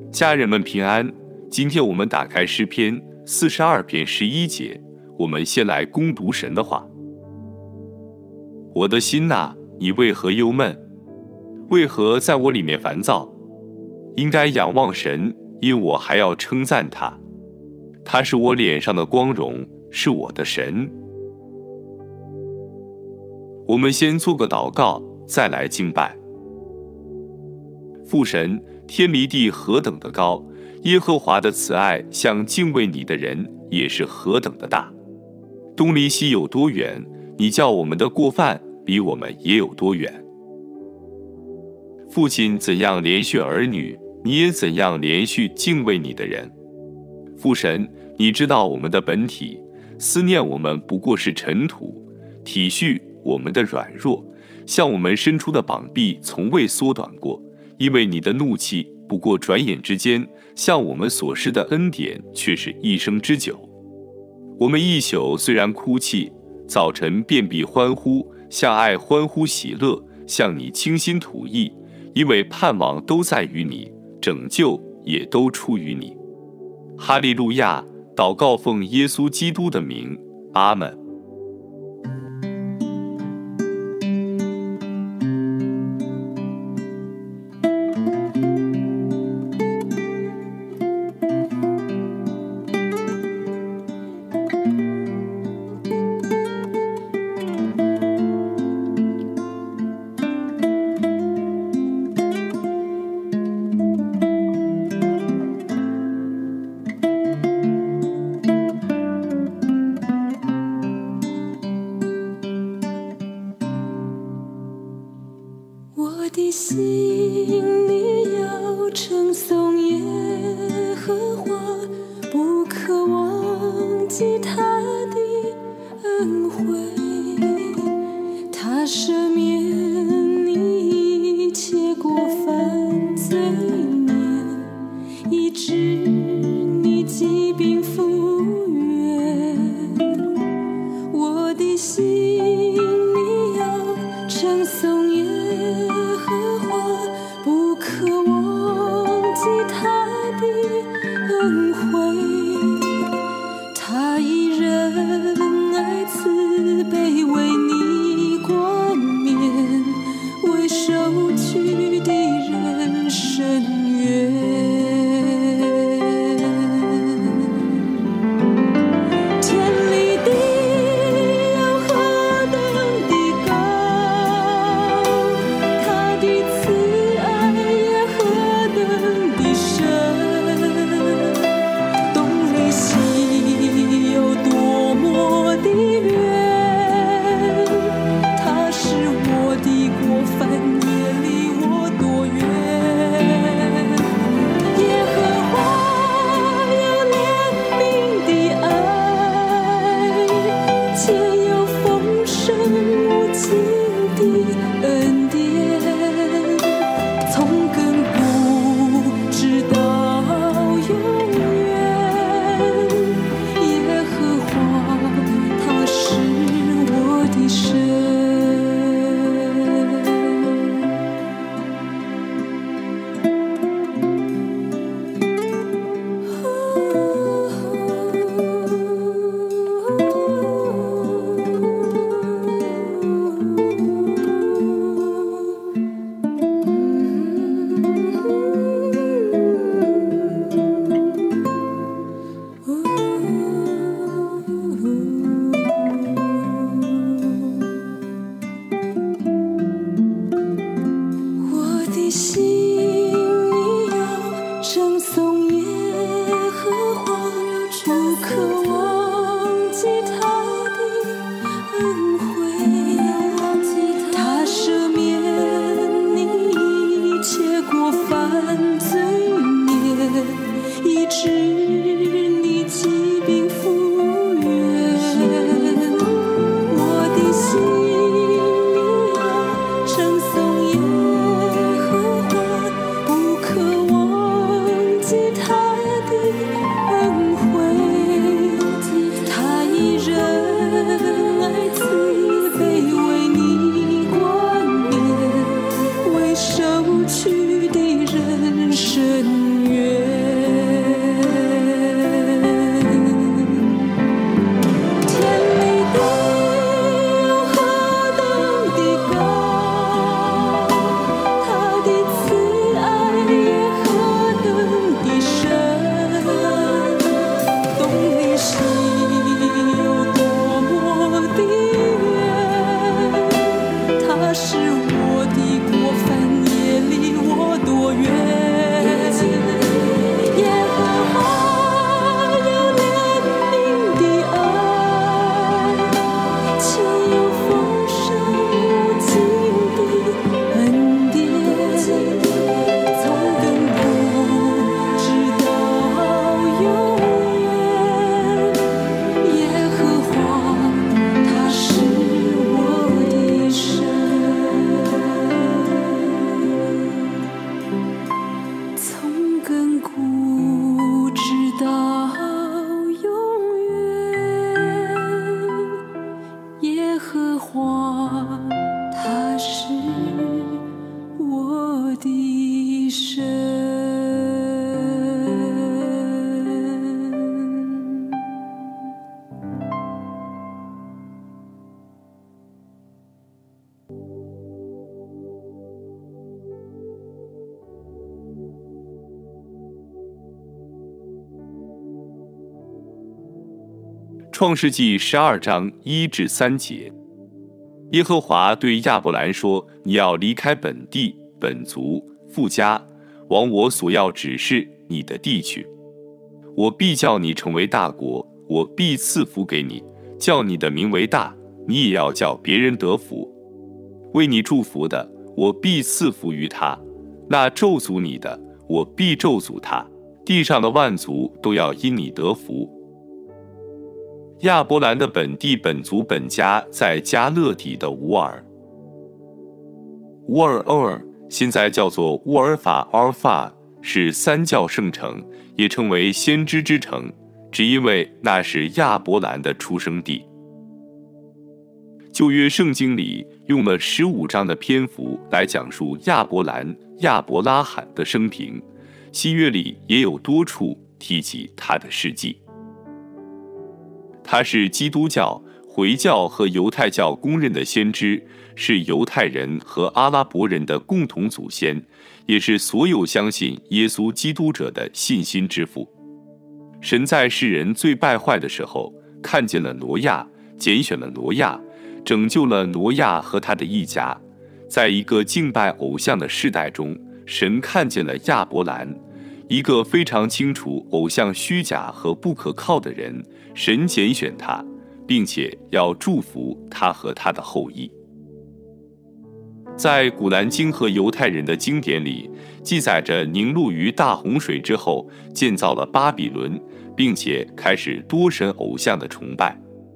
家人们平安。今天我们打开诗篇42篇11节，我们先来攻读神的话。我的心哪，你为何忧闷？为何在我里面烦躁？应该仰望神，因我还要称赞他。他是我脸上的光荣，是我的神。我们先做个祷告，再来敬拜。父神，天离地何等的高，耶和华的慈爱向敬畏你的人也是何等的大。东离西有多远，你叫我们的过犯离我们也有多远。父亲怎样连续儿女，你也怎样连续敬畏你的人。父神，你知道我们的本体，思念我们不过是尘土，体恤我们的软弱，向我们伸出的膀臂从未缩短过，因为你的怒气不过转眼之间，向我们所施的恩典却是一生之久。我们一宿虽然哭泣，早晨便必欢呼，向爱欢呼喜乐，向你倾心吐意，因为盼望都在于你，拯救也都出于你。哈利路亚！祷告奉耶稣基督的名，阿们。 我的心里要称颂耶和华，不可忘记他的恩惠。他赦免你一切过犯罪孽，医治你疾病复原。我的心里要称颂耶和华，不可忘记他的恩惠。他以仁爱慈悲为你冠冕， 创世纪12章1至3节，耶和华对亚伯兰说：你要离开本地、本族、父家，往我所要指示你的地去。我必叫你成为大国，我必赐福给你，叫你的名为大，你也要叫别人得福。为你祝福的，我必赐福于他；那咒诅你的，我必咒诅他。地上的万族都要因你得福。亚伯兰的本地、本族、本家在加勒底的乌尔。乌尔厄尔现在叫做乌尔法阿尔法，是三教圣城，也称为先知之城，只因为那是亚伯兰的出生地。旧约圣经里用了15章的篇幅来讲述亚伯兰、亚伯拉罕的生平，新约里也有多处提及他的事迹。他是基督教、回教和犹太教公认的先知，是犹太人和阿拉伯人的共同祖先，也是所有相信耶稣基督者的信心之父。神在世人最败坏的时候，看见了挪亚，拣选了挪亚，拯救了挪亚和他的一家。在一个敬拜偶像的世代中，神看见了亚伯兰，一个非常清楚偶像虚假和不可靠的人，神拣选他，并且要祝福他和他的后裔。在古兰经和犹太人的经典里，记载着宁录于大洪水之后建造了巴比伦，并且开始多神偶像的崇拜。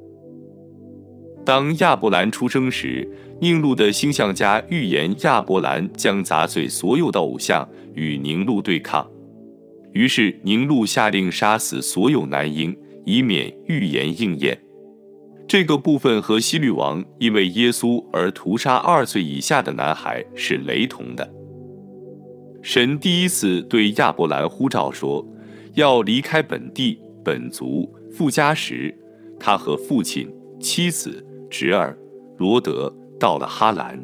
当亚伯兰出生时，宁录的星象家预言亚伯兰将砸碎所有的偶像，与宁录对抗。于是宁录下令杀死所有男婴，以免预言应验。这个部分和希律王因为耶稣而屠杀2岁以下的男孩是雷同的。神第一次对亚伯兰呼召说，要离开本地、本族、父家时，他和父亲、妻子、侄儿罗德到了哈兰。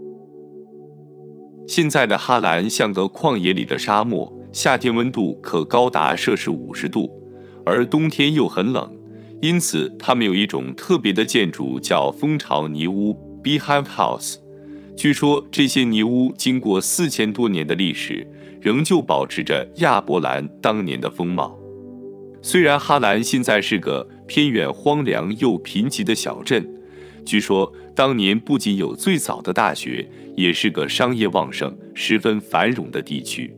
现在的哈兰像个旷野里的沙漠，夏天温度可高达摄氏50度，而冬天又很冷，因此他们有一种特别的建筑叫蜂巢泥屋 Beehive House。 据说这些泥屋经过4000多年的历史，仍旧保持着亚伯兰当年的风貌。虽然哈兰现在是个偏远荒凉又贫瘠的小镇，据说当年不仅有最早的大学，也是个商业旺盛、十分繁荣的地区。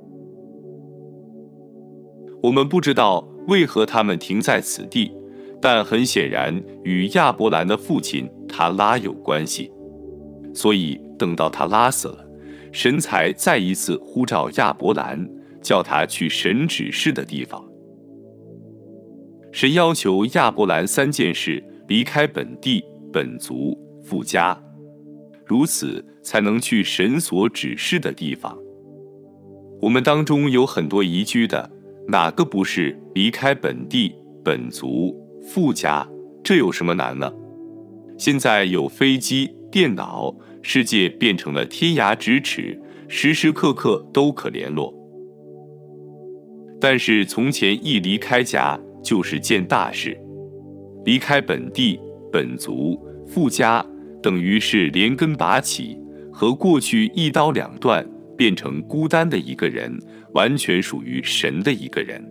我们不知道为何他们停在此地，但很显然与亚伯兰的父亲塔拉有关系。所以等到他拉死了，神才再一次呼召亚伯兰，叫他去神指示的地方。神要求亚伯兰3件事：离开本地、本族、父家，如此才能去神所指示的地方。我们当中有很多移居的，哪个不是离开本地、本族、父家？这有什么难呢？现在有飞机、电脑，世界变成了天涯咫尺，时时刻刻都可联络。但是从前一离开家就是件大事，离开本地、本族、父家，等于是连根拔起，和过去一刀两断，变成孤单的一个人，完全属于神的一个人。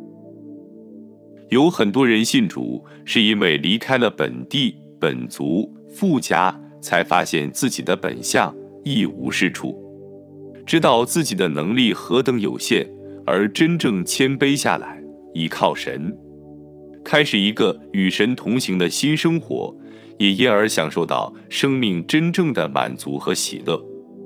有很多人信主，是因为离开了本地、本族、父家，才发现自己的本相一无是处，知道自己的能力何等有限，而真正谦卑下来，依靠神，开始一个与神同行的新生活，也因而享受到生命真正的满足和喜乐。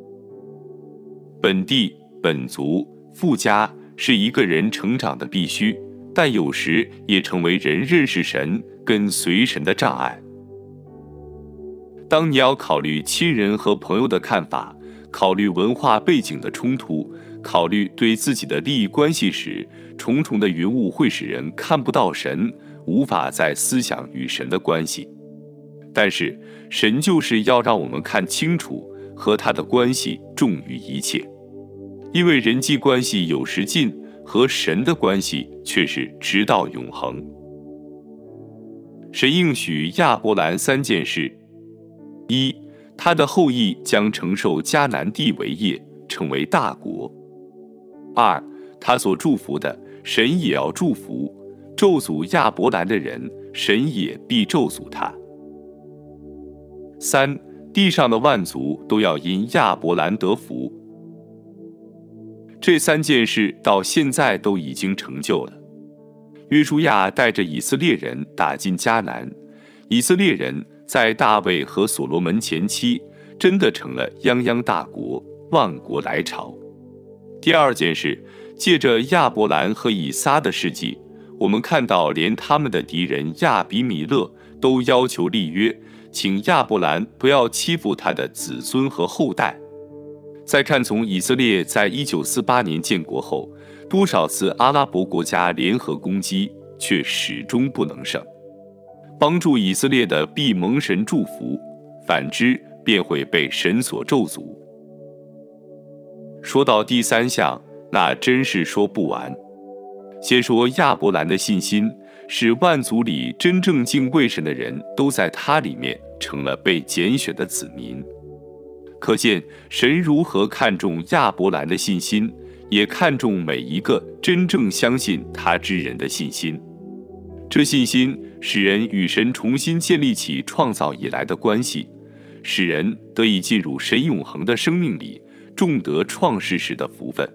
本地、本族、父家是一个人成长的必须，但有时也成为人认识神、跟随神的障碍。当你要考虑亲人和朋友的看法，考虑文化背景的冲突，考虑对自己的利益关系时，重重的云雾会使人看不到神，无法再思想与神的关系。但是神就是要让我们看清楚，和他的关系重于一切。因为人际关系有时尽，和神的关系却是直到永恒。 神应许亚伯兰3件事：一，他的后裔将承受迦南地为业，成为大国；二，他所祝福的，神也要祝福；咒诅亚伯兰的人，神也必咒诅他。三，地上的万族都要因亚伯兰得福。这3件事到现在都已经成就了。约书亚带着以色列人打进迦南，以色列人在大卫和所罗门前期真的成了泱泱大国，万国来朝。第2件事，借着亚伯兰和以撒的事迹，我们看到连他们的敌人亚比米勒都要求立约，请亚伯兰不要欺负他的子孙和后代。再看从以色列在1948年建国后，多少次阿拉伯国家联合攻击，却始终不能胜。帮助以色列的必蒙神祝福，反之便会被神所咒诅。说到第3项，那真是说不完。先说亚伯兰的信心，使万族里真正敬畏神的人都在他里面成了被拣选的子民。可见神如何看重亚伯兰的信心，也看重每一个真正相信他之人的信心。这信心使人与神重新建立起创造以来的关系，使人得以进入神永恒的生命里，重得创世时的福分。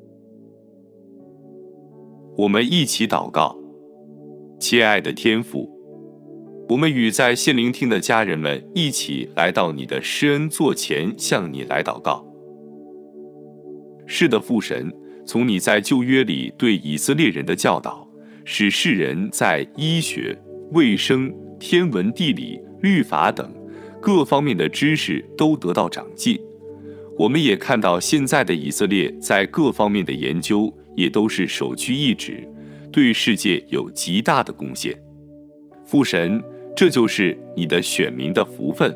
我们一起祷告。亲爱的天父，我们与在献灵厅的家人们一起来到你的施恩座前，向你来祷告。是的，父神，从你在旧约里对以色列人的教导，使世人在医学、卫生、天文地理、律法等各方面的知识都得到长进。我们也看到现在的以色列在各方面的研究也都是首屈一指，对世界有极大的贡献。父神，这就是你的选民的福分。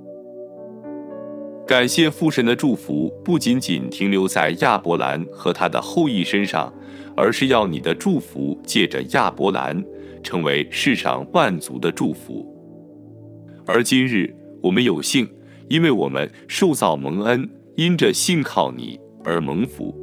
感谢父神的祝福不仅仅停留在亚伯兰和他的后裔身上，而是要你的祝福借着亚伯兰成为世上万族的祝福。而今日我们有幸，因为我们受造蒙恩，因着信靠你而蒙福。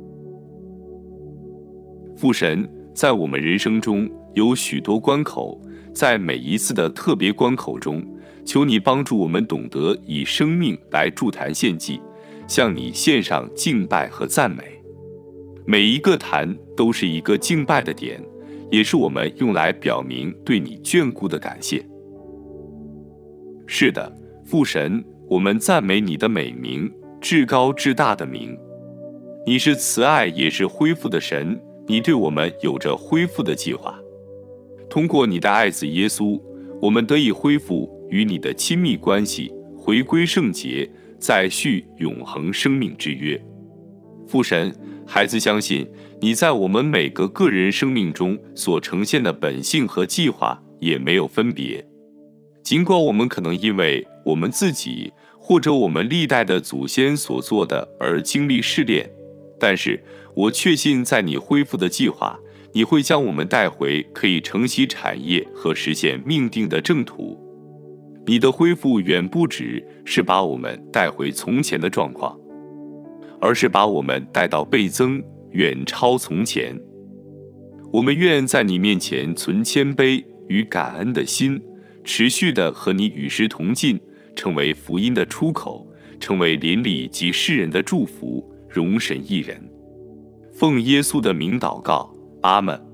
父神，在我们人生中有许多关口，在每一次的特别关口中，求你帮助我们懂得以生命来筑坛献祭，向你献上敬拜和赞美。每一个坛都是一个敬拜的点，也是我们用来表明对你眷顾的感谢。是的，父神，我们赞美你的美名，至高至大的名。你是慈爱也是恢复的神，你对我们有着恢复的计划。通过你的爱子耶稣，我们得以恢复与你的亲密关系，回归圣洁，再续永恒生命之约。父神，孩子相信你在我们每个个人生命中所呈现的本性和计划也没有分别。尽管我们可能因为我们自己或者我们历代的祖先所做的而经历试炼，但是我确信在你恢复的计划，你会将我们带回可以承袭产业和实现命定的正途。你的恢复远不只是把我们带回从前的状况，而是把我们带到倍增，远超从前。我们愿在你面前存谦卑与感恩的心，持续地和你与时同进，成为福音的出口，成为邻里及世人的祝福，荣神一人。奉耶稣的名祷告，阿们。